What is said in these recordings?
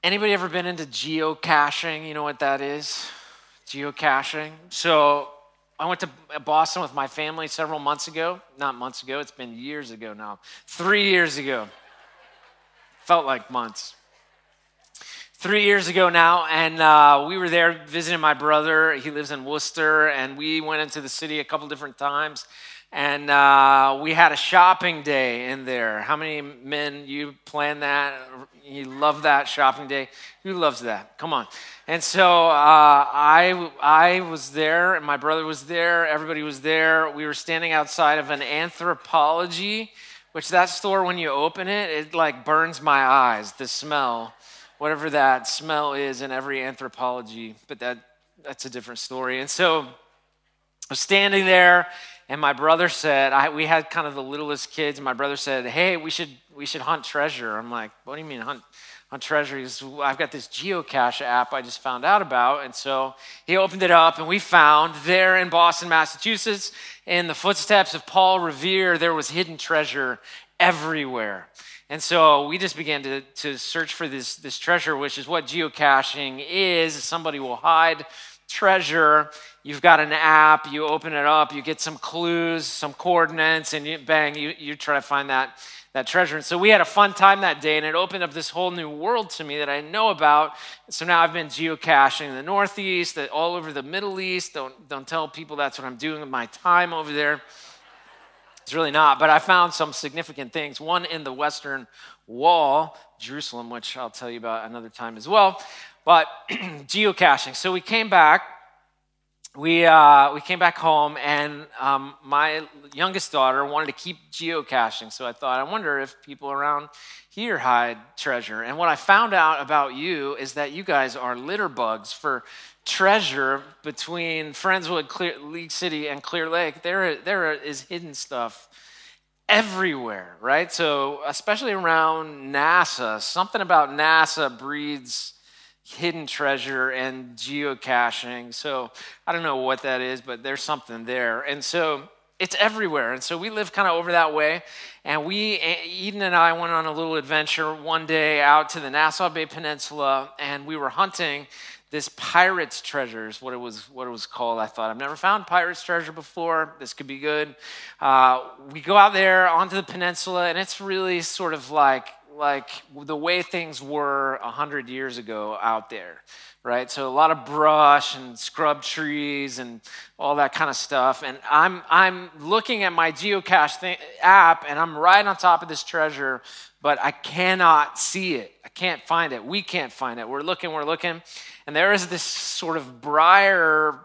Anybody ever been into geocaching? You know what that is? Geocaching. So I went to Boston with my family several months ago. Not months ago, it's been years ago now. 3 years ago. Felt like months. 3 years ago now, and we were there visiting my brother. He lives in Worcester, and we went into the city a couple different times. And we had a shopping day in there. How many men, you planned that? You love that shopping day? Who loves that? Come on. And so I was there, and my brother was there. Everybody was there. We were standing outside of an Anthropologie, which that store, when you open it, it like burns my eyes, the smell. Whatever that smell is in every Anthropologie. But that's a different story. And so I was standing there, and my brother said, we had kind of the littlest kids, and my brother said, hey, we should hunt treasure. I'm like, what do you mean hunt treasure? He goes, I've got this geocache app I just found out about. And so he opened it up, and we found there in Boston, Massachusetts, in the footsteps of Paul Revere, there was hidden treasure everywhere. And so we just began to search for this treasure, which is what geocaching is. Somebody will hide treasure. You've got an app, you open it up, you get some clues, some coordinates, and you try to find that treasure. And so we had a fun time that day, and it opened up this whole new world to me that I didn't know about. So now I've been geocaching in the Northeast, all over the Middle East. Don't tell people that's what I'm doing with my time over there. It's really not, but I found some significant things. One in the Western Wall, Jerusalem, which I'll tell you about another time as well. But geocaching. So we came back. We came back home, and my youngest daughter wanted to keep geocaching. So I thought, I wonder if people around here hide treasure. And what I found out about you is that you guys are litter bugs for treasure between Friendswood, League City, and Clear Lake. There is hidden stuff everywhere, right? So especially around NASA, something about NASA breeds hidden treasure and geocaching. So I don't know what that is, but there's something there. And so it's everywhere. And so we live kind of over that way. And Eden and I went on a little adventure one day out to the Nassau Bay Peninsula, and we were hunting this pirate's treasures, what it was called. I thought, I've never found pirate's treasure before. This could be good. We go out there onto the peninsula, and it's really sort of like the way things were 100 years ago out there, right? So a lot of brush and scrub trees and all that kind of stuff. And I'm looking at my geocache app, and I'm right on top of this treasure, but I cannot see it. I can't find it. We can't find it. We're looking. And there is this sort of briar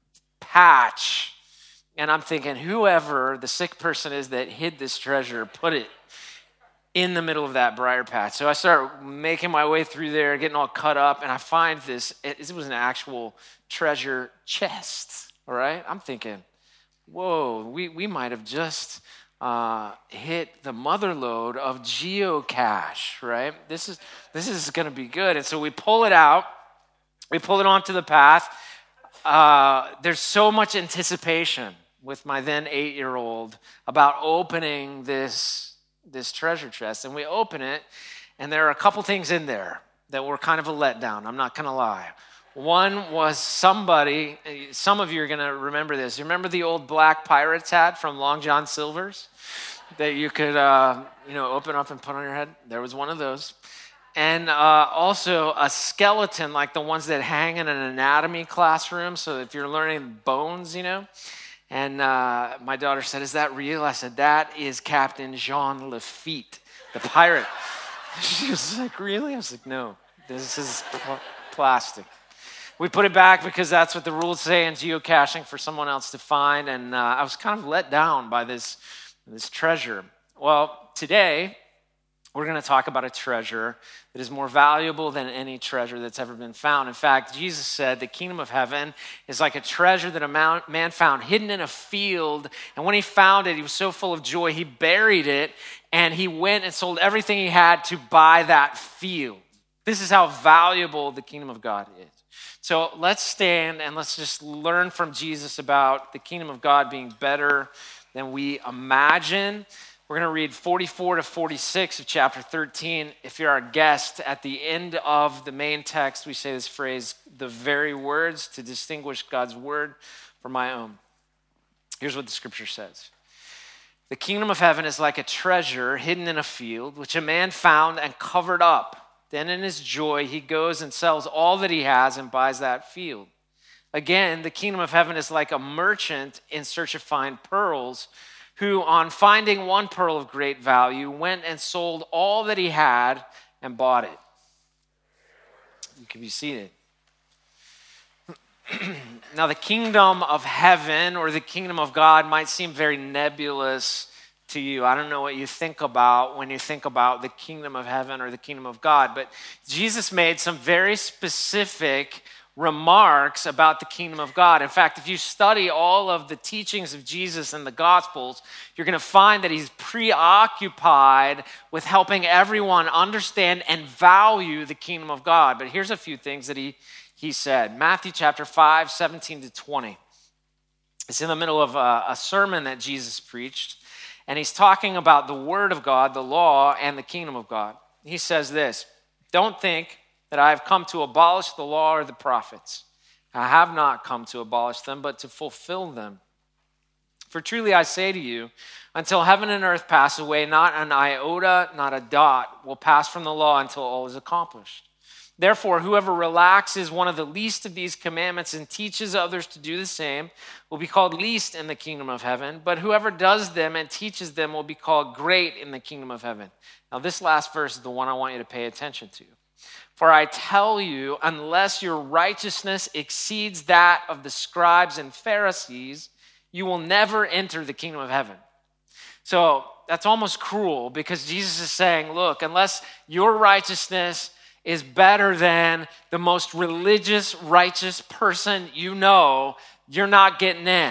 patch. And I'm thinking, whoever the sick person is that hid this treasure, put it in the middle of that briar patch. So I start making my way through there, getting all cut up, and I find this. It was an actual treasure chest, all right? I'm thinking, whoa, we might have just hit the mother lode of geocache, right? This is going to be good. And so we pull it out. We pull it onto the path. There's so much anticipation with my then 8-year-old about opening this treasure chest. And we open it, and there are a couple things in there that were kind of a letdown. I'm not going to lie. One was some of you are going to remember this. You remember the old black pirate's hat from Long John Silver's that you could open up and put on your head? There was one of those. And also a skeleton like the ones that hang in an anatomy classroom. So if you're learning bones, And my daughter said, is that real? I said, that is Captain Jean Lafitte, the pirate. She was like, really? I was like, no, this is plastic. We put it back because that's what the rules say in geocaching, for someone else to find. And I was kind of let down by this treasure. Well, today we're going to talk about a treasure that is more valuable than any treasure that's ever been found. In fact, Jesus said the kingdom of heaven is like a treasure that a man found hidden in a field. And when he found it, he was so full of joy, he buried it, and he went and sold everything he had to buy that field. This is how valuable the kingdom of God is. So let's stand and let's just learn from Jesus about the kingdom of God being better than we imagine. We're going to read 44 to 46 of chapter 13. If you're our guest, at the end of the main text, we say this phrase, the very words to distinguish God's word from my own. Here's what the scripture says. The kingdom of heaven is like a treasure hidden in a field, which a man found and covered up. Then in his joy, he goes and sells all that he has and buys that field. Again, the kingdom of heaven is like a merchant in search of fine pearls, who on finding one pearl of great value, went and sold all that he had and bought it. You can be seated. Now, the kingdom of heaven or the kingdom of God might seem very nebulous to you. I don't know what you think about when you think about the kingdom of heaven or the kingdom of God, but Jesus made some very specific remarks about the kingdom of God. In fact, if you study all of the teachings of Jesus in the Gospels, you're going to find that he's preoccupied with helping everyone understand and value the kingdom of God. But here's a few things that he said. Matthew chapter 5, 17 to 20. It's in the middle of a sermon that Jesus preached, and he's talking about the word of God, the law, and the kingdom of God. He says this, "Don't think that I have come to abolish the law or the prophets. I have not come to abolish them, but to fulfill them. For truly I say to you, until heaven and earth pass away, not an iota, not a dot will pass from the law until all is accomplished. Therefore, whoever relaxes one of the least of these commandments and teaches others to do the same will be called least in the kingdom of heaven, but whoever does them and teaches them will be called great in the kingdom of heaven." Now, this last verse is the one I want you to pay attention to. "For I tell you, unless your righteousness exceeds that of the scribes and Pharisees, you will never enter the kingdom of heaven." So that's almost cruel because Jesus is saying, look, unless your righteousness is better than the most religious, righteous person you know, you're not getting in.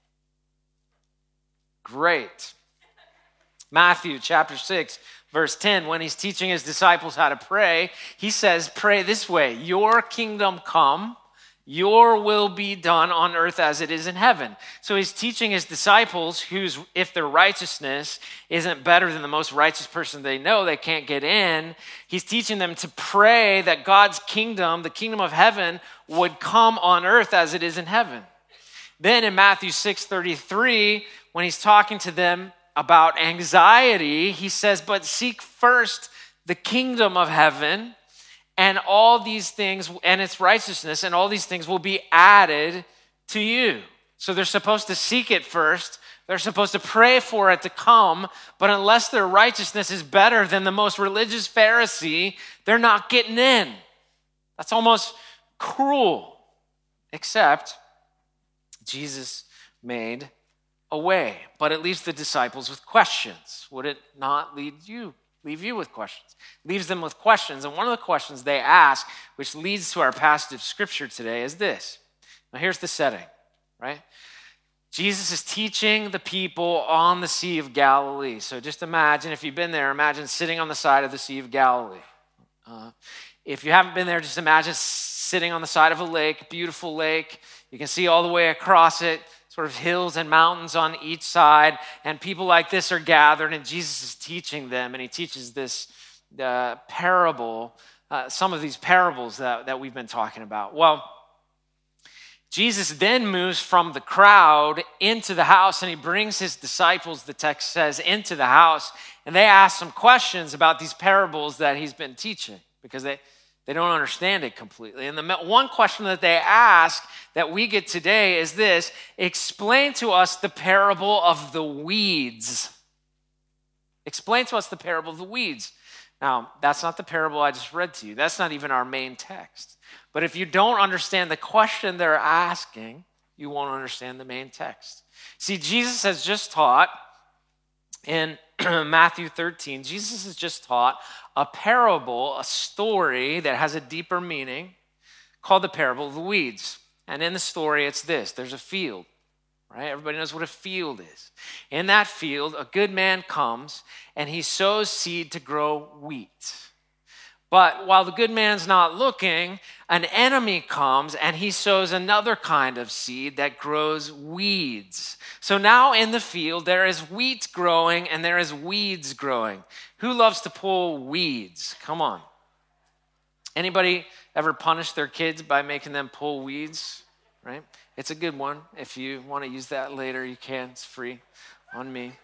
Great. Matthew chapter 6. Verse 10, when he's teaching his disciples how to pray, he says, pray this way, "Your kingdom come, your will be done on earth as it is in heaven." So he's teaching his disciples if their righteousness isn't better than the most righteous person they know, they can't get in. He's teaching them to pray that God's kingdom, the kingdom of heaven, would come on earth as it is in heaven. Then in Matthew 6:33, when he's talking to them about anxiety, he says, "But seek first the kingdom of heaven, and all these things, and its righteousness, and all these things will be added to you." So they're supposed to seek it first. They're supposed to pray for it to come, but unless their righteousness is better than the most religious Pharisee, they're not getting in. That's almost cruel, except Jesus made a way, but it leaves the disciples with questions. Would it not leave you with questions? It leaves them with questions, and one of the questions they ask, which leads to our passage of scripture today, is this. Now here's the setting, right? Jesus is teaching the people on the Sea of Galilee. So just imagine, if you've been there, imagine sitting on the side of the Sea of Galilee. If you haven't been there, just imagine sitting on the side of a lake, beautiful lake. You can see all the way across it, sort of hills and mountains on each side, and people like this are gathered, and Jesus is teaching them, and he teaches this parable, some of these parables that we've been talking about. Well, Jesus then moves from the crowd into the house, and he brings his disciples, the text says, into the house, and they ask some questions about these parables that he's been teaching, because they don't understand it completely. And the one question that they ask that we get today is this: explain to us the parable of the weeds. Explain to us the parable of the weeds. Now, that's not the parable I just read to you. That's not even our main text. But if you don't understand the question they're asking, you won't understand the main text. See, Jesus has just taught in Matthew 13, Jesus has just taught a parable, a story that has a deeper meaning called the parable of the weeds. And in the story, it's this. There's a field, right? Everybody knows what a field is. In that field, a good man comes and he sows seed to grow wheat. But while the good man's not looking, an enemy comes and he sows another kind of seed that grows weeds. So now in the field, there is wheat growing and there is weeds growing. Who loves to pull weeds? Come on. Anybody ever punish their kids by making them pull weeds? Right? It's a good one. If you want to use that later, you can. It's free on me.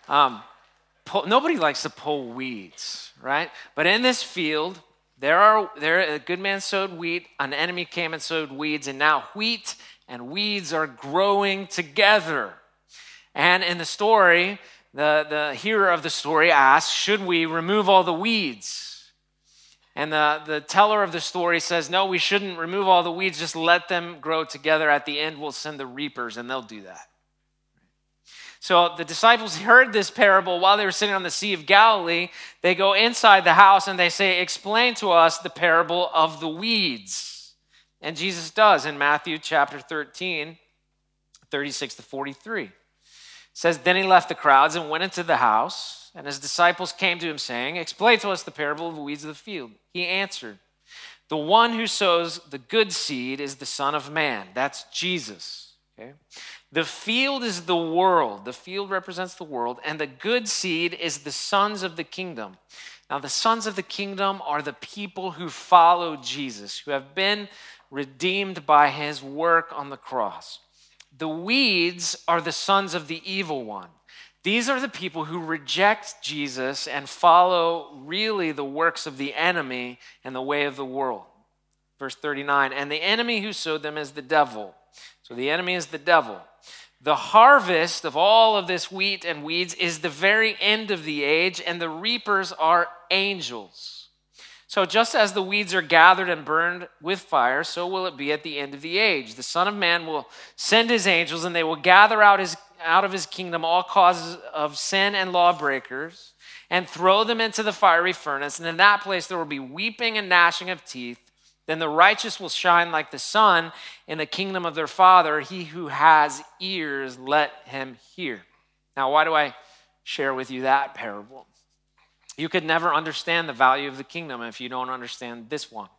Nobody likes to pull weeds, right? But in this field, a good man sowed wheat, an enemy came and sowed weeds, and now wheat and weeds are growing together. And in the story, the hero of the story asks, should we remove all the weeds? And the teller of the story says, no, we shouldn't remove all the weeds, just let them grow together. At the end, we'll send the reapers, and they'll do that. So the disciples heard this parable while they were sitting on the Sea of Galilee. They go inside the house and they say, explain to us the parable of the weeds. And Jesus does in Matthew chapter 13, 36 to 43. It says, then he left the crowds and went into the house, and his disciples came to him saying, explain to us the parable of the weeds of the field. He answered, the one who sows the good seed is the Son of Man. That's Jesus. Okay? The field is the world. The field represents the world, and the good seed is the sons of the kingdom. Now, the sons of the kingdom are the people who follow Jesus, who have been redeemed by his work on the cross. The weeds are the sons of the evil one. These are the people who reject Jesus and follow really the works of the enemy and the way of the world. Verse 39, and the enemy who sowed them is the devil. So the enemy is the devil. The harvest of all of this wheat and weeds is the very end of the age, and the reapers are angels. So just as the weeds are gathered and burned with fire, so will it be at the end of the age. The Son of Man will send his angels, and they will gather out of his kingdom all causes of sin and lawbreakers, and throw them into the fiery furnace. And in that place there will be weeping and gnashing of teeth. Then the righteous will shine like the sun in the kingdom of their Father. He who has ears, let him hear. Now, why do I share with you that parable? You could never understand the value of the kingdom if you don't understand this one.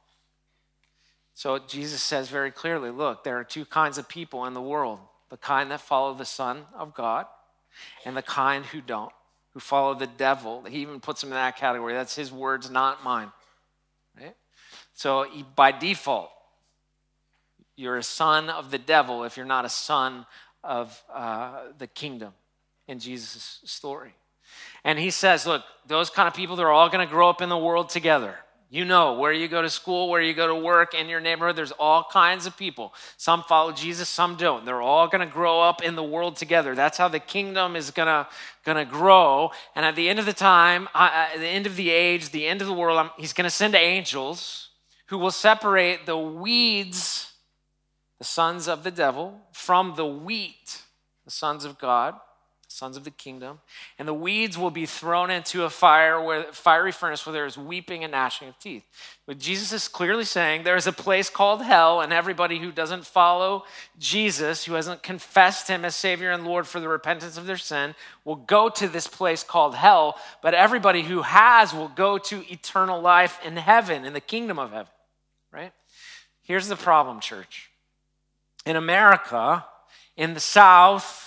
So Jesus says very clearly, look, there are two kinds of people in the world. The kind that follow the Son of God and the kind who don't, who follow the devil. He even puts him in that category. That's his words, not mine. Right? So by default, you're a son of the devil if you're not a son of the kingdom in Jesus' story. And he says, look, those kind of people, they're all going to grow up in the world together. You know, where you go to school, where you go to work, in your neighborhood, there's all kinds of people. Some follow Jesus, some don't. They're all going to grow up in the world together. That's how the kingdom is going to grow. And at the end of the time, at the end of the age, the end of the world, he's going to send angels who will separate the weeds, the sons of the devil, from the wheat, the sons of God, sons of the kingdom. And the weeds will be thrown into a fiery furnace where there is weeping and gnashing of teeth. But Jesus is clearly saying there is a place called hell, and everybody who doesn't follow Jesus, who hasn't confessed him as Savior and Lord for the repentance of their sin, will go to this place called hell. But everybody who has will go to eternal life in heaven, in the kingdom of heaven. Right? Here's the problem, church. In America, in the South,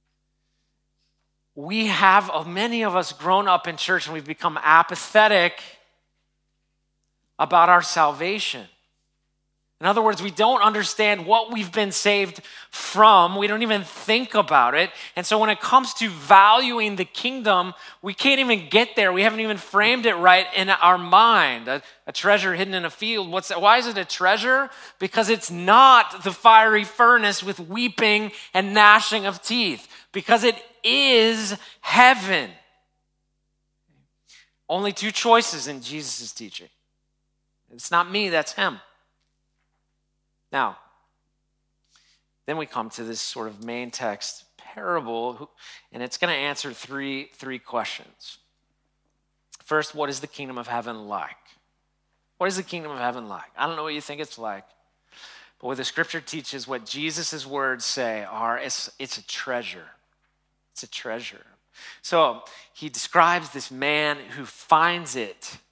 we have, many of us, grown up in church and we've become apathetic about our salvation. In other words, we don't understand what we've been saved from. We don't even think about it. And so when it comes to valuing the kingdom, we can't even get there. We haven't even framed it right in our mind. A treasure hidden in a field. Why is it a treasure? Because it's not the fiery furnace with weeping and gnashing of teeth. Because it is heaven. Only two choices in Jesus' teaching. It's not me, that's him. Now, then we come to this sort of main text parable, and it's going to answer three questions. First, what is the kingdom of heaven like? What is the kingdom of heaven like? I don't know what you think it's like, but what the scripture teaches, what Jesus' words say it's a treasure. It's a treasure. So he describes this man who finds it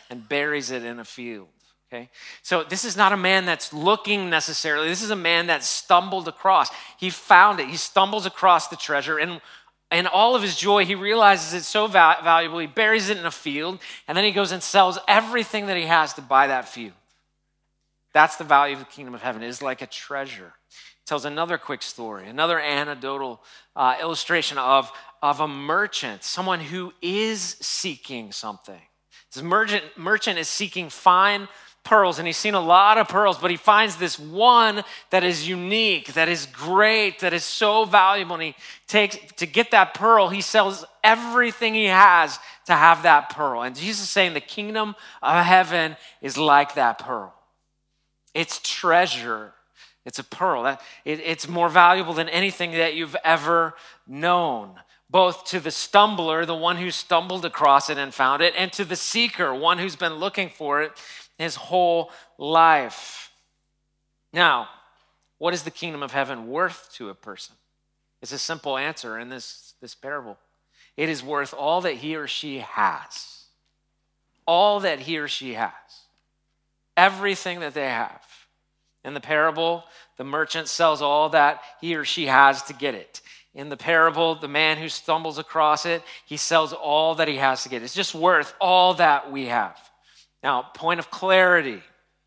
and buries it in a field. Okay? So this is not a man that's looking necessarily. This is a man that stumbled across. He found it. He stumbles across the treasure, and in all of his joy, he realizes it's so valuable. He buries it in a field, and then he goes and sells everything that he has to buy that field. That's the value of the kingdom of heaven. It is like a treasure. It tells another quick story, another anecdotal illustration of a merchant, someone who is seeking something. This merchant is seeking fine pearls, and he's seen a lot of pearls, but he finds this one that is unique, that is great, that is so valuable, and he takes, to get that pearl, he sells everything he has to have that pearl. And Jesus is saying the kingdom of heaven is like that pearl. It's treasure. It's a pearl. It's more valuable than anything that you've ever known, both to the stumbler, the one who stumbled across it and found it, and to the seeker, one who's been looking for it his whole life. Now, what is the kingdom of heaven worth to a person? It's a simple answer in this parable. It is worth all that he or she has. All that he or she has. Everything that they have. In the parable, the merchant sells all that he or she has to get it. In the parable, the man who stumbles across it, he sells all that he has to get it. It's just worth all that we have. Now, point of clarity.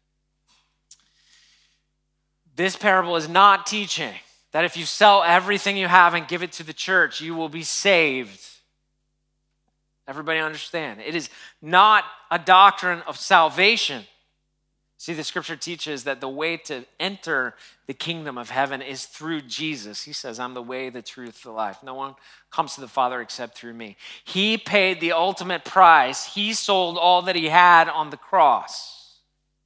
This parable is not teaching that if you sell everything you have and give it to the church, you will be saved. Everybody understand? It is not a doctrine of salvation. See, the scripture teaches that the way to enter the kingdom of heaven is through Jesus. He says, I'm the way, the truth, the life. No one comes to the Father except through me. He paid the ultimate price. He sold all that he had on the cross.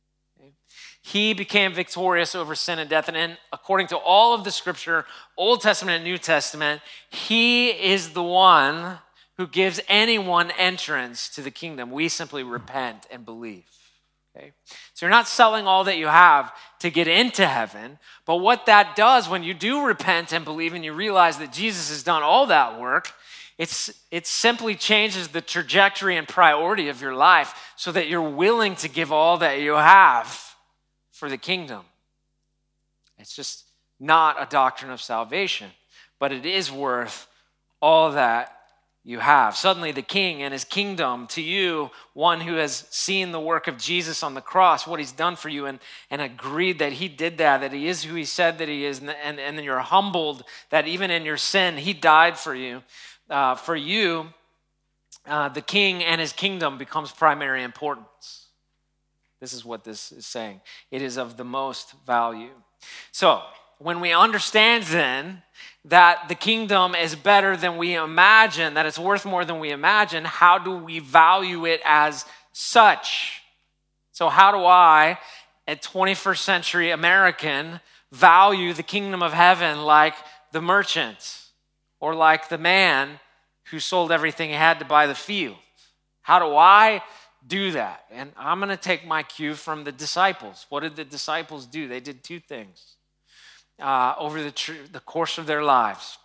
He became victorious over sin and death. And according to all of the scripture, Old Testament and New Testament, he is the one who gives anyone entrance to the kingdom. We simply repent and believe. Okay? So you're not selling all that you have to get into heaven, but what that does when you do repent and believe and you realize that Jesus has done all that work, it simply changes the trajectory and priority of your life so that you're willing to give all that you have for the kingdom. It's just not a doctrine of salvation, but it is worth all that you have. Suddenly the king and his kingdom to you, one who has seen the work of Jesus on the cross, what he's done for you, and agreed that he did that he is who he said that he is, and then you're humbled that even in your sin, he died for you. For you, the king and his kingdom becomes primary importance. This is what this is saying. It is of the most value. So, when we understand then that the kingdom is better than we imagine, that it's worth more than we imagine, how do we value it as such? So how do I, a 21st century American, value the kingdom of heaven like the merchant or like the man who sold everything he had to buy the field? How do I do that? And I'm going to take my cue from the disciples. What did the disciples do? They did two things. Over the course of their lives.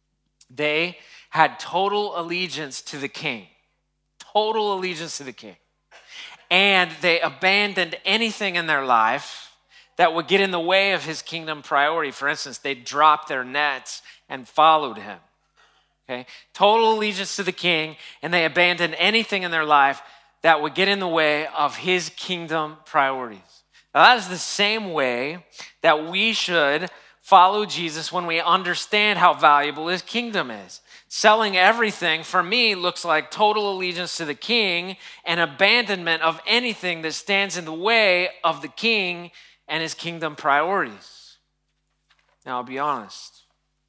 They had total allegiance to the king. Total allegiance to the king. And they abandoned anything in their life that would get in the way of his kingdom priority. For instance, they dropped their nets and followed him. Okay? Total allegiance to the king, and they abandoned anything in their life that would get in the way of his kingdom priorities. Now, that is the same way that we should follow Jesus when we understand how valuable his kingdom is. Selling everything, for me, looks like total allegiance to the king and abandonment of anything that stands in the way of the king and his kingdom priorities. Now, I'll be honest.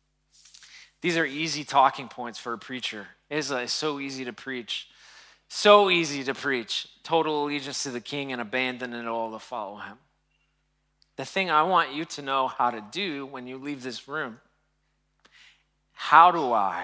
These are easy talking points for a preacher. It's so easy to preach. So easy to preach. Total allegiance to the king and abandon it all to follow him. The thing I want you to know how to do when you leave this room, how do I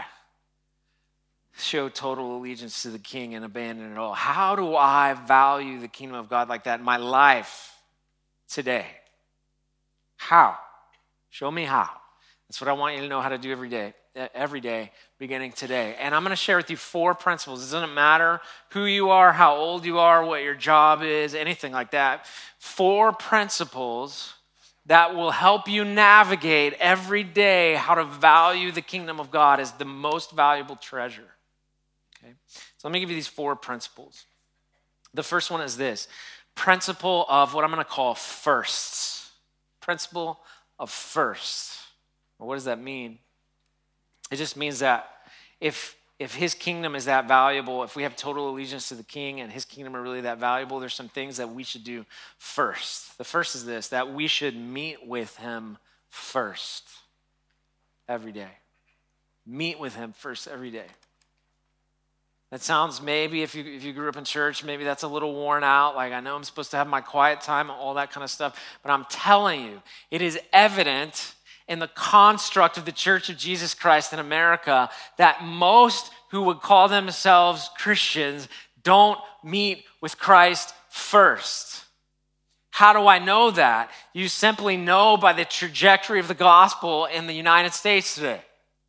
show total allegiance to the king and abandon it all? How do I value the kingdom of God like that in my life today? How? Show me how. That's what I want you to know how to do every day. every day, beginning today. And I'm going to share with you 4 principles. It doesn't matter who you are, how old you are, what your job is, anything like that. 4 principles that will help you navigate every day how to value the kingdom of God as the most valuable treasure. Okay? So let me give you these 4 principles. The first one is this: principle of what I'm going to call firsts. Principle of firsts. Well, what does that mean? It just means that if his kingdom is that valuable, if we have total allegiance to the king and his kingdom are really that valuable, there's some things that we should do first. The first is this: that we should meet with him first every day. Meet with him first every day. That sounds, maybe if you grew up in church, maybe that's a little worn out. Like, I know I'm supposed to have my quiet time, all that kind of stuff. But I'm telling you, it is evident in the construct of the Church of Jesus Christ in America that most who would call themselves Christians don't meet with Christ first. How do I know that? You simply know by the trajectory of the gospel in the United States today.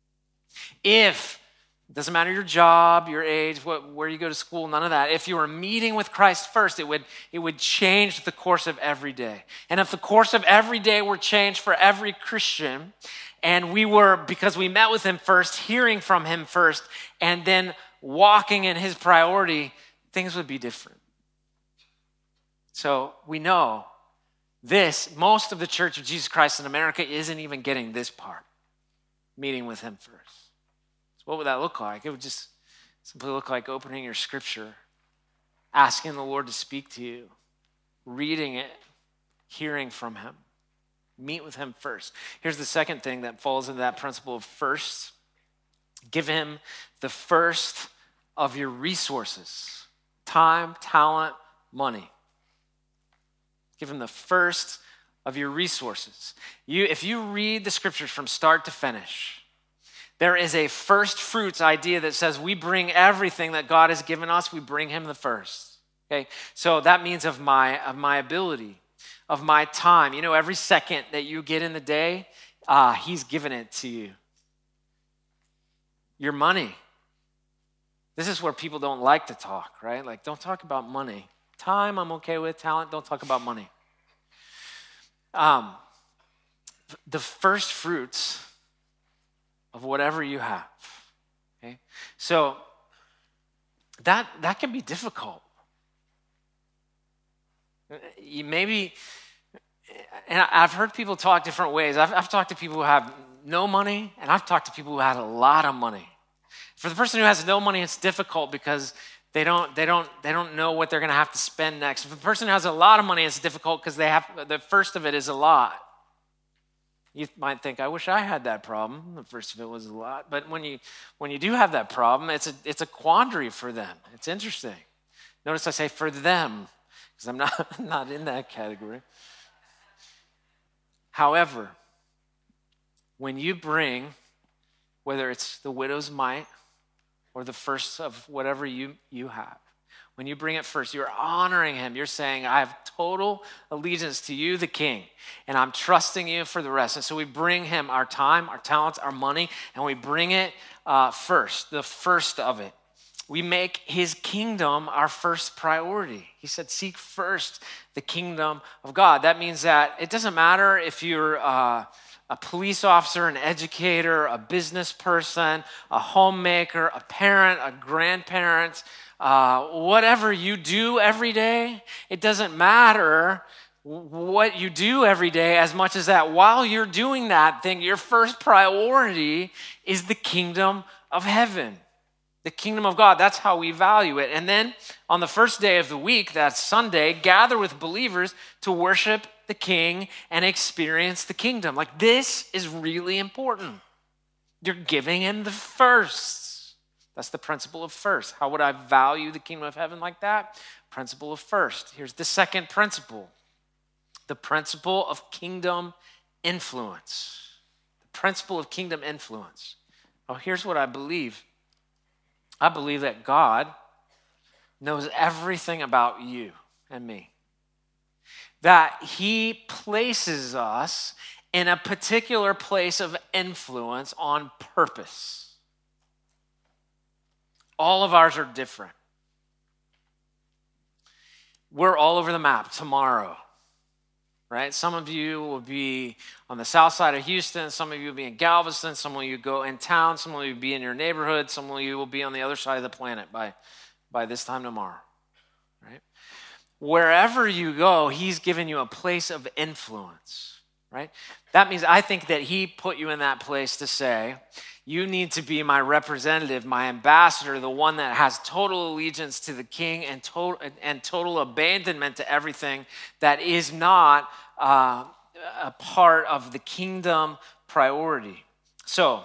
It doesn't matter your job, your age, where you go to school, none of that. If you were meeting with Christ first, it would change the course of every day. And if the course of every day were changed for every Christian, and we were, because we met with him first, hearing from him first, and then walking in his priority, things would be different. So we know most of the Church of Jesus Christ in America isn't even getting this part, meeting with him first. What would that look like? It would just simply look like opening your scripture, asking the Lord to speak to you, reading it, hearing from him. Meet with him first. Here's the second thing that falls into that principle of first. Give him the first of your resources: time, talent, money. Give him the first of your resources. If you read the scriptures from start to finish, there is a first fruits idea that says we bring everything that God has given us, we bring him the first. Okay? So that means of my ability, of my time. You know, every second that you get in the day, he's given it to you. Your money. This is where people don't like to talk, right? Like, don't talk about money. Time, I'm okay with. Talent, don't talk about money. The first fruits of whatever you have. Okay? So that can be difficult. Maybe, and I've heard people talk different ways. I've talked to people who have no money, and I've talked to people who had a lot of money. For the person who has no money, it's difficult because they don't know what they're going to have to spend next. For the person who has a lot of money, it's difficult because the first of it is a lot. You might think, I wish I had that problem. The first of it was a lot. But when you do have that problem, it's a quandary for them. It's interesting. Notice I say for them, because I'm not in that category. However, when you bring, whether it's the widow's mite or the first of whatever you have, when you bring it first, you're honoring him. You're saying, I have total allegiance to you, the king, and I'm trusting you for the rest. And so we bring him our time, our talents, our money, and we bring it first, the first of it. We make his kingdom our first priority. He said, seek first the kingdom of God. That means that it doesn't matter if you're a police officer, an educator, a business person, a homemaker, a parent, a grandparent, whatever you do every day, it doesn't matter what you do every day as much as that while you're doing that thing, your first priority is the kingdom of heaven, the kingdom of God. That's how we value it. And then on the first day of the week, that's Sunday, gather with believers to worship the King and experience the kingdom. Like, this is really important. You're giving him the first. That's the principle of first. How would I value the kingdom of heaven like that? Principle of first. Here's the second principle. The principle of kingdom influence. The principle of kingdom influence. Oh, here's what I believe. I believe that God knows everything about you and me. That he places us in a particular place of influence on purpose. All of ours are different. We're all over the map tomorrow, right? Some of you will be on the south side of Houston. Some of you will be in Galveston. Some of you go in town. Some of you will be in your neighborhood. Some of you will be on the other side of the planet by this time tomorrow, right? Wherever you go, he's given you a place of influence, right? That means I think that he put you in that place to say, you need to be my representative, my ambassador, the one that has total allegiance to the king and total abandonment to everything that is not a part of the kingdom priority. So,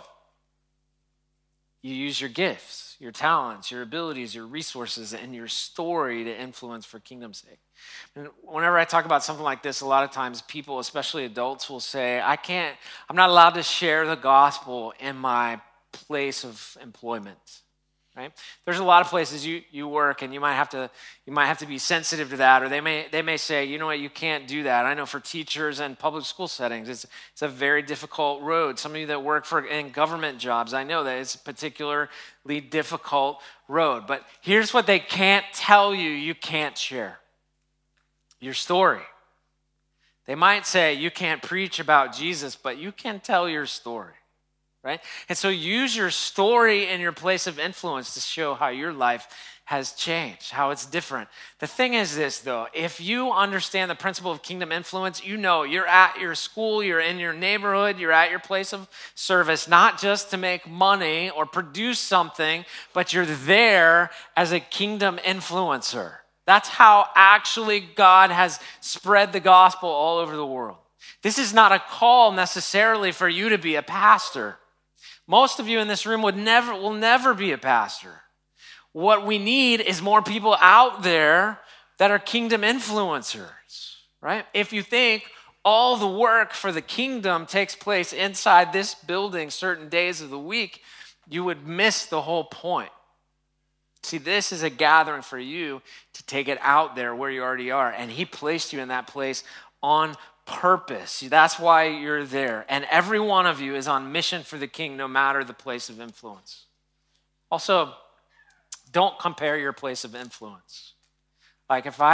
you use your gifts, your talents, your abilities, your resources, and your story to influence for kingdom's sake. And whenever I talk about something like this, a lot of times people, especially adults, will say, I'm not allowed to share the gospel in my place of employment, right? There's a lot of places you work, and you might have to be sensitive to that, or they may say, you know what, you can't do that. I know for teachers and public school settings, it's a very difficult road. Some of you that work in government jobs, I know that it's a particularly difficult road. But here's what they can't tell you can't share. Your story. They might say you can't preach about Jesus, but you can tell your story, right? And so use your story in your place of influence to show how your life has changed, how it's different. The thing is this, though, if you understand the principle of kingdom influence, you know you're at your school, you're in your neighborhood, you're at your place of service, not just to make money or produce something, but you're there as a kingdom influencer. That's how actually God has spread the gospel all over the world. This is not a call necessarily for you to be a pastor. Most of you in this room will never be a pastor. What we need is more people out there that are kingdom influencers, right? If you think all the work for the kingdom takes place inside this building certain days of the week, you would miss the whole point. See, this is a gathering for you to take it out there where you already are. And he placed you in that place on purpose. That's why you're there. And every one of you is on mission for the king, no matter the place of influence. Also, don't compare your place of influence. Like if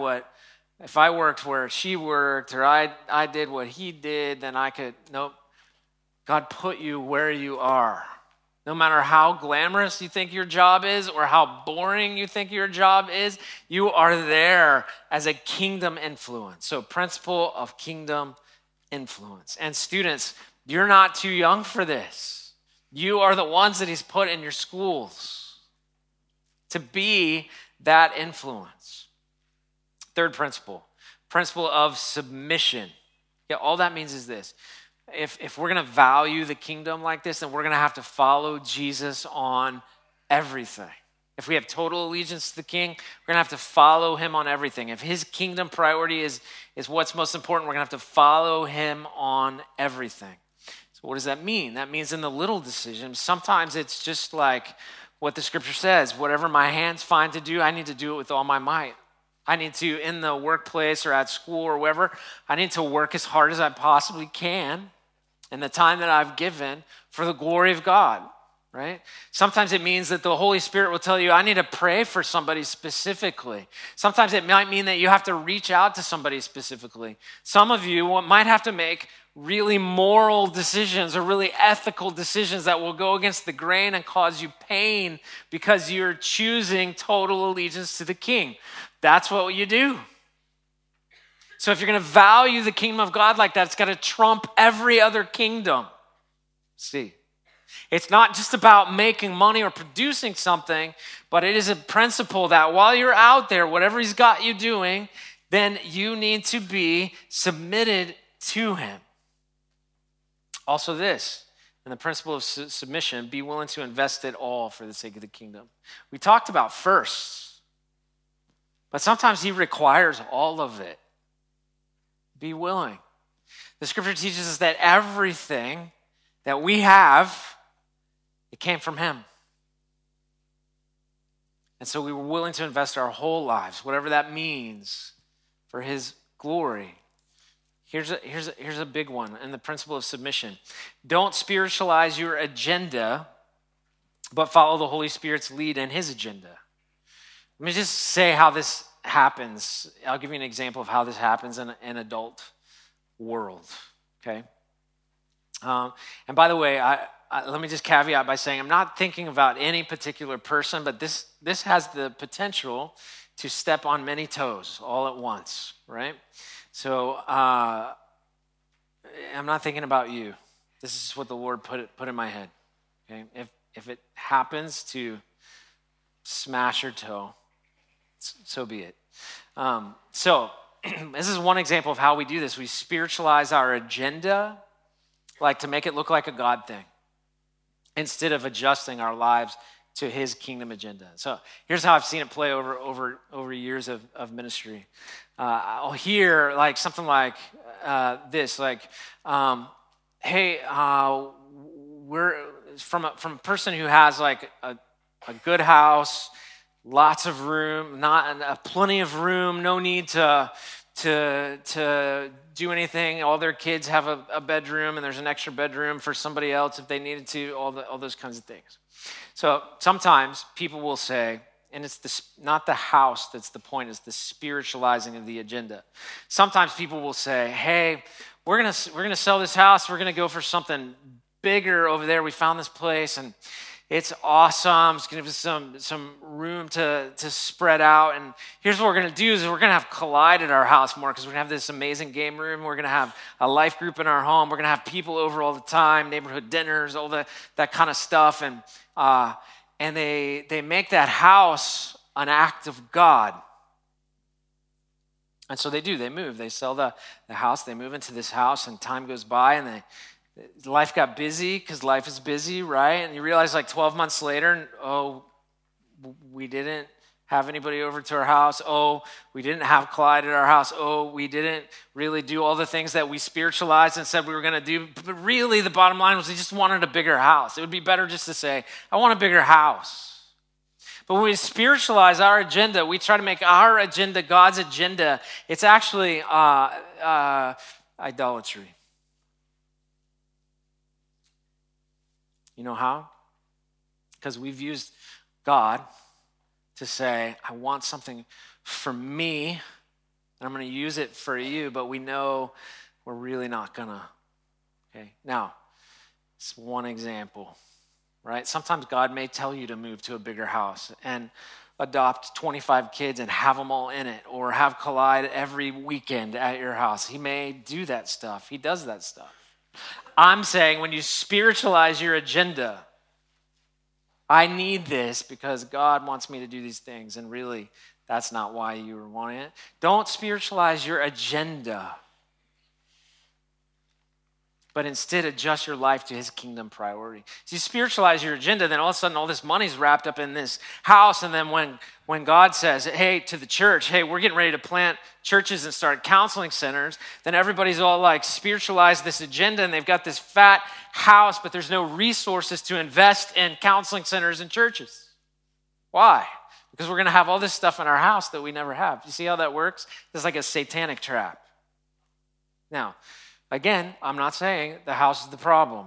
I worked where she worked, or I did what he did, then nope. God put you where you are. No matter how glamorous you think your job is or how boring you think your job is, you are there as a kingdom influence. So, principle of kingdom influence. And students, you're not too young for this. You are the ones that he's put in your schools to be that influence. Third principle of submission. Yeah, all that means is this. If we're going to value the kingdom like this, then we're going to have to follow Jesus on everything. If we have total allegiance to the king, we're going to have to follow him on everything. If his kingdom priority is what's most important, we're going to have to follow him on everything. So what does that mean? That means in the little decisions, sometimes it's just like what the scripture says, whatever my hands find to do, I need to do it with all my might. I need to, in the workplace or at school or wherever, I need to work as hard as I possibly can in the time that I've given for the glory of God, right? Sometimes it means that the Holy Spirit will tell you, I need to pray for somebody specifically. Sometimes it might mean that you have to reach out to somebody specifically. Some of you might have to make really moral decisions or really ethical decisions that will go against the grain and cause you pain because you're choosing total allegiance to the king. That's what you do. So if you're going to value the kingdom of God like that, it's got to trump every other kingdom. See, it's not just about making money or producing something, but it is a principle that while you're out there, whatever he's got you doing, then you need to be submitted to him. Also this, in the principle of submission, be willing to invest it all for the sake of the kingdom. We talked about first, but sometimes he requires all of it. Be willing. The scripture teaches us that everything that we have, it came from him. And so we were willing to invest our whole lives, whatever that means, for his glory. Here's a big one, and the principle of submission. Don't spiritualize your agenda, but follow the Holy Spirit's lead in his agenda. Let me just say how this happens. I'll give you an example of how this happens in an adult world, okay? And by the way, let me just caveat by saying I'm not thinking about any particular person, but this has the potential to step on many toes all at once, right? So I'm not thinking about you. This is what the Lord put in my head, okay? If it happens to smash your toe, so be it. So this is one example of how we do this. We spiritualize our agenda, like to make it look like a God thing, instead of adjusting our lives to his kingdom agenda. So here's how I've seen it play over years of ministry. I'll hear like something like this, like, hey, we're from a person who has like a good house, lots of room, plenty of room, no need to do anything. All their kids have a bedroom, and there's an extra bedroom for somebody else if they needed to. All those kinds of things. So sometimes people will say, and it's not the house that's the point; it's the spiritualizing of the agenda. Sometimes people will say, "Hey, we're gonna sell this house. We're gonna go for something bigger over there. We found this place, and it's awesome. It's going to give us some room to spread out. And here's what we're going to do is we're going to have Collide at our house more because we're going to have this amazing game room. We're going to have a life group in our home. We're going to have people over all the time, neighborhood dinners, all that kind of stuff. And they make that house an act of God. And so they do. They move. They sell the house. They move into this house, and time goes by, and life got busy because life is busy, right? And you realize like 12 months later, oh, we didn't have anybody over to our house. Oh, we didn't have Clyde at our house. Oh, we didn't really do all the things that we spiritualized and said we were going to do. But really, the bottom line was we just wanted a bigger house. It would be better just to say, I want a bigger house. But when we spiritualize our agenda, we try to make our agenda God's agenda. It's actually idolatry. You know how? Because we've used God to say, I want something for me, and I'm going to use it for you, but we know we're really not going to. Okay, now, it's one example, right? Sometimes God may tell you to move to a bigger house and adopt 25 kids and have them all in it, or have Collide every weekend at your house. He may do that stuff. He does that stuff. I'm saying when you spiritualize your agenda, I need this because God wants me to do these things, and really, that's not why you were wanting it. Don't spiritualize your agenda, but instead adjust your life to his kingdom priority. So you spiritualize your agenda, then all of a sudden all this money's wrapped up in this house, and then when God says, hey, to the church, hey, we're getting ready to plant churches and start counseling centers, then everybody's all like spiritualized this agenda, and they've got this fat house, but there's no resources to invest in counseling centers and churches. Why? Because we're going to have all this stuff in our house that we never have. You see how that works? It's like a satanic trap. Now, again, I'm not saying the house is the problem.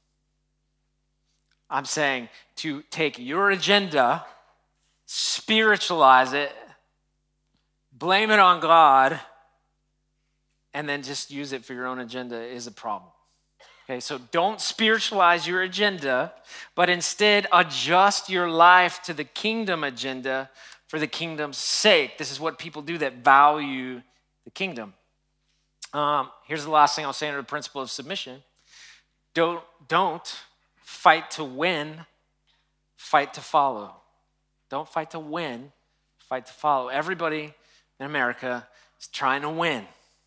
I'm saying to take your agenda, spiritualize it, blame it on God, and then just use it for your own agenda is a problem. Okay, so don't spiritualize your agenda, but instead adjust your life to the kingdom agenda for the kingdom's sake. This is what people do that value the kingdom. Here's the last thing I'll say under the principle of submission. Don't fight to win, fight to follow. Don't fight to win, fight to follow. Everybody in America is trying to win.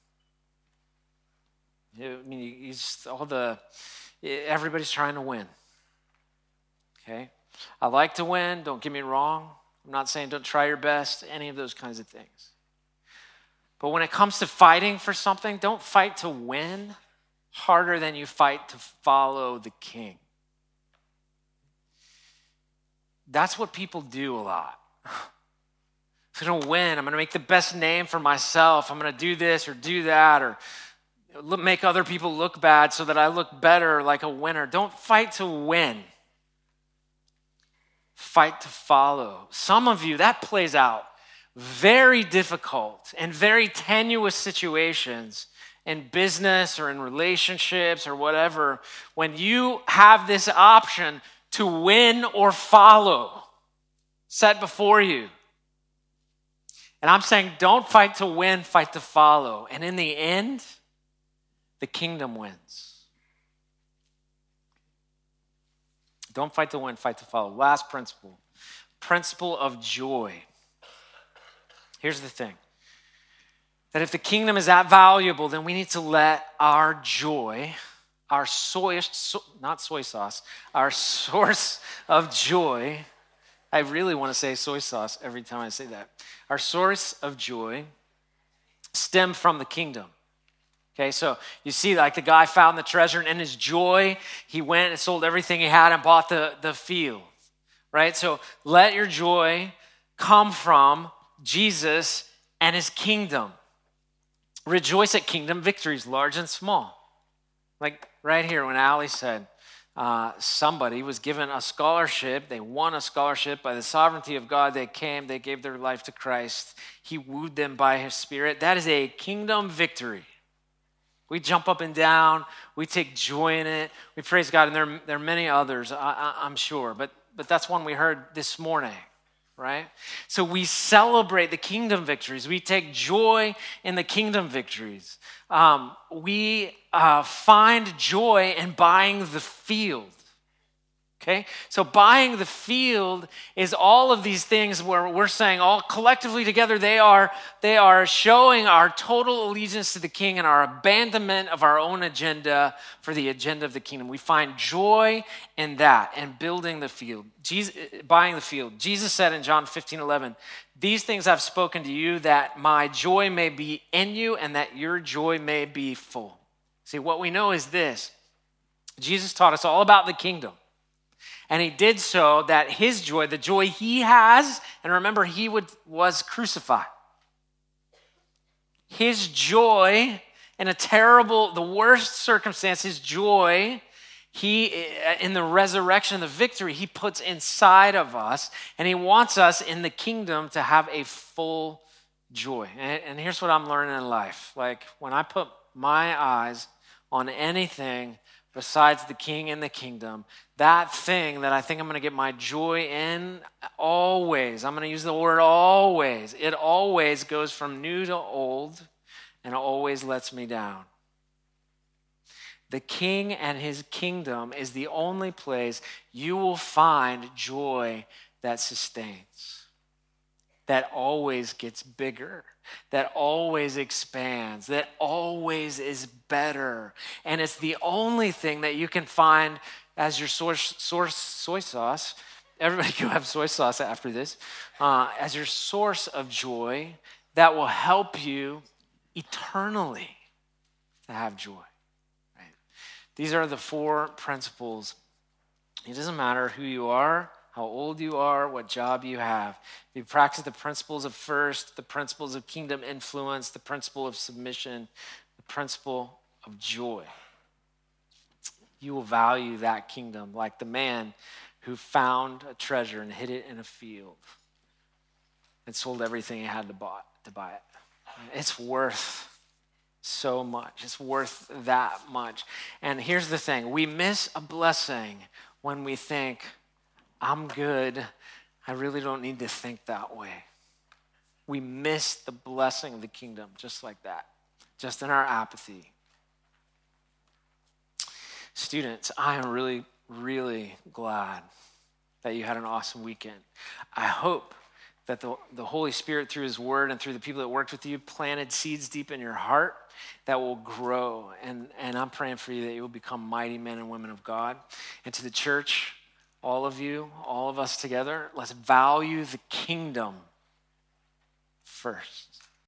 I mean, everybody's trying to win. Okay? I like to win, don't get me wrong. I'm not saying don't try your best, any of those kinds of things. But when it comes to fighting for something, don't fight to win harder than you fight to follow the king. That's what people do a lot. I'm going to win. I'm going to make the best name for myself. I'm going to do this or do that. Or make other people look bad so that I look better like a winner. Don't fight to win. Fight to follow. Some of you, that plays out very difficult and very tenuous situations in business or in relationships or whatever, when you have this option to win or follow set before you. And I'm saying don't fight to win, fight to follow. And in the end, the kingdom wins. Don't fight to win, fight to follow. Last principle, principle of joy. Here's the thing, that if the kingdom is that valuable, then we need to let our joy, our source of joy, I really want to say soy sauce every time I say that. Our source of joy stem from the kingdom. Okay, so you see, like the guy found the treasure, and in his joy, he went and sold everything he had and bought the field, right? So let your joy come from Jesus and his kingdom. Rejoice at kingdom victories, large and small. Like right here when Allie said, somebody was given a scholarship. They won a scholarship by the sovereignty of God. They came, they gave their life to Christ. He wooed them by his Spirit. That is a kingdom victory. We jump up and down. We take joy in it. We praise God. And there are many others, I'm sure. But that's one we heard this morning, right? So we celebrate the kingdom victories. We take joy in the kingdom victories. We find joy in buying the field. Okay, so buying the field is all of these things where we're saying all collectively together, they are showing our total allegiance to the King and our abandonment of our own agenda for the agenda of the kingdom. We find joy in that and building the field, buying the field. Jesus said in John 15:11, "These things I've spoken to you that my joy may be in you and that your joy may be full." See, what we know is this. Jesus taught us all about the kingdom. And he did so that his joy, the joy he has, and remember, he was crucified. His joy in the worst circumstance, his joy, in the resurrection, the victory, he puts inside of us. And he wants us in the kingdom to have a full joy. And here's what I'm learning in life. Like when I put my eyes on anything besides the King and the kingdom, that thing that I think I'm going to get my joy in, always, I'm going to use the word always, it always goes from new to old and always lets me down. The King and his kingdom is the only place you will find joy that sustains, that always gets bigger, that always expands, that always is better. And it's the only thing that you can find as your source soy sauce. Everybody go have soy sauce after this. As your source of joy that will help you eternally to have joy. Right? These are the 4 principles. It doesn't matter who you are, how old you are, what job you have. If you practice the principles of first, the principles of kingdom influence, the principle of submission, the principle of joy, you will value that kingdom like the man who found a treasure and hid it in a field and sold everything he had to buy it. It's worth so much. It's worth that much. And here's the thing. We miss a blessing when we think, I'm good. I really don't need to think that way. We miss the blessing of the kingdom just like that, just in our apathy. Students, I am really, really glad that you had an awesome weekend. I hope that the Holy Spirit, through his word and through the people that worked with you, planted seeds deep in your heart that will grow. And I'm praying for you that you will become mighty men and women of God. And to the church, all of you, all of us together, let's value the kingdom first.